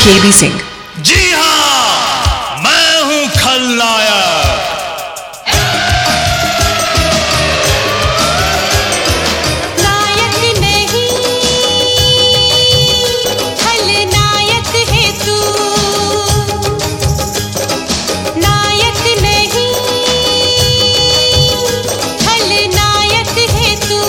केबी सिंह। जी हाँ, मैं हूँ खलनायक। नायक नहीं, खलनायक है तू। नायक नहीं, खलनायक है तू।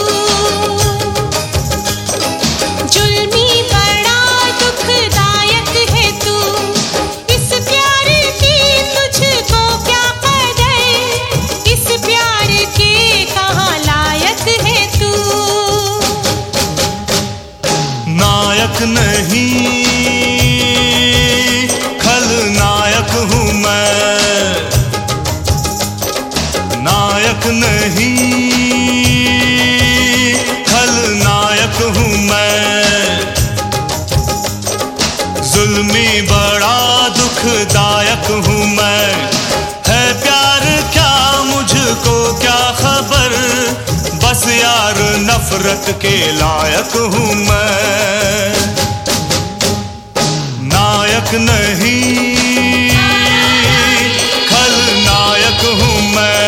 जुल्मी बड़ा दुखदायक है तू। इस प्यार की तुझको क्या कदर, इस प्यार के कहाँ लायक है तू। नायक नहीं, खलनायक हूँ मैं। नायक नहीं, खलनायक हूँ मैं। जुल्मी बड़ा दुखदायक हूँ मैं। है प्यार क्या मुझको क्या खबर, बस यार नफरत के लायक हूँ मैं। नायक नहीं, खलनायक हूँ मैं।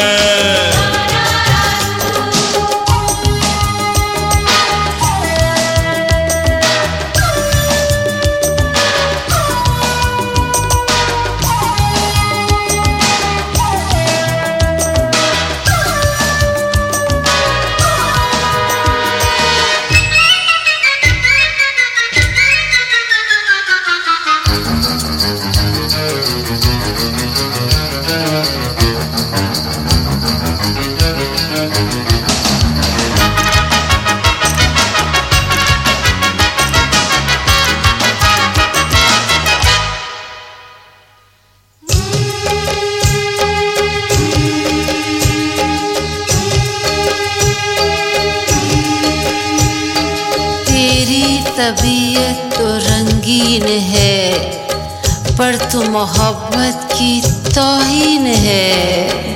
तबीयत तो रंगीन है, पर तू मोहब्बत की तौहीन है।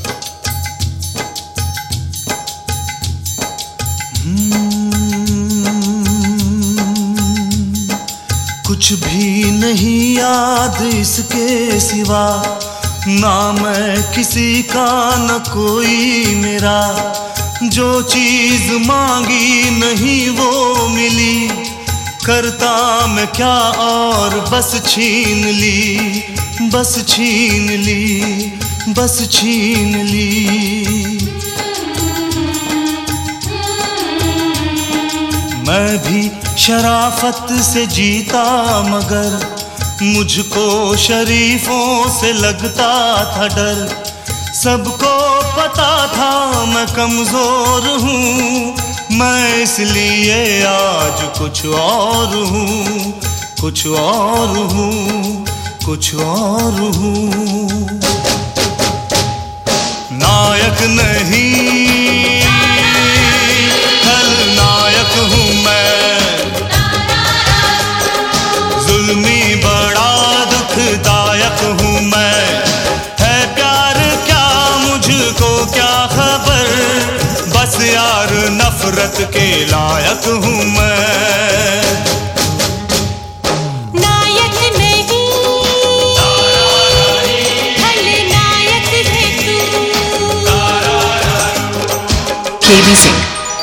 कुछ भी नहीं याद इसके सिवा, ना मैं किसी का न कोई मेरा। जो चीज मांगी नहीं वो मिली, करता मैं क्या और बस छीन ली, बस छीन ली, बस छीन ली। मैं भी शराफत से जीता मगर मुझको शरीफों से लगता था डर। सबको पता था मैं कमजोर हूँ, मैं इसलिए आज कुछ और हूँ, कुछ और हूँ, कुछ और हूँ। नायक नहीं, खलनायक हूँ मैं। जुल्मी बड़ा दुखदायक हूँ मैं। है प्यार क्या मुझको क्या खबर, बस यार नफरत के लायक हूँ मैं। नायक नहीं, खलनायक है तू। केबी सिंह।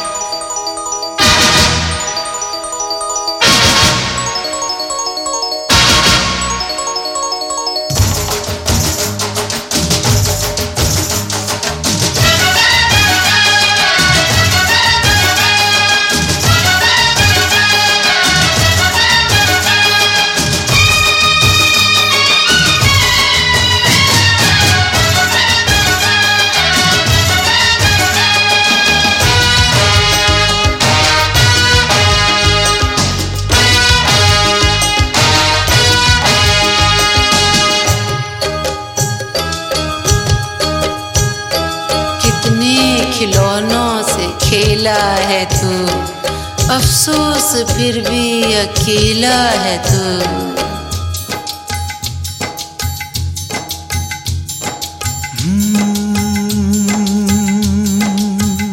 खिलौनों से खेला है तू, अफसोस फिर भी अकेला है तू।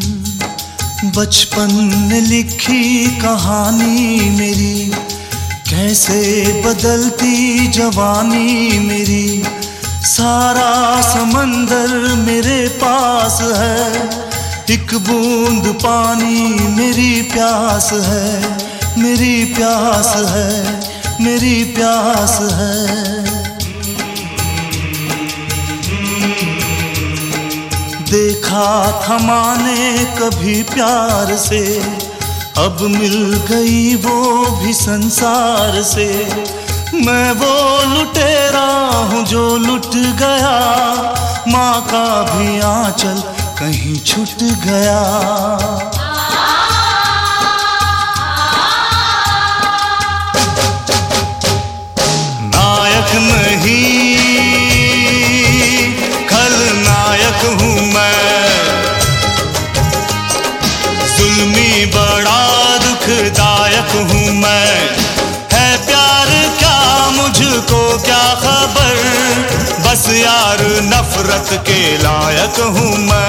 बचपन ने लिखी कहानी मेरी कैसे बदलती जवानी मेरी, सारा समंदर मेरे पास है, एक बूंद पानी मेरी प्यास है, मेरी प्यास है, मेरी प्यास है। देखा था माने कभी प्यार से, अब मिल गई वो भी संसार से। मैं वो लुटेरा हूँ जो लुट गया, माँ का भी आंचल कहीं छूट गया। नायक नहीं खलनायक हूँ मैं, जुल्मी बड़ा दुखदायक हूँ मैं। है प्यार क्या मुझको क्या खबर, बस यार नफरत के लायक हूँ मैं।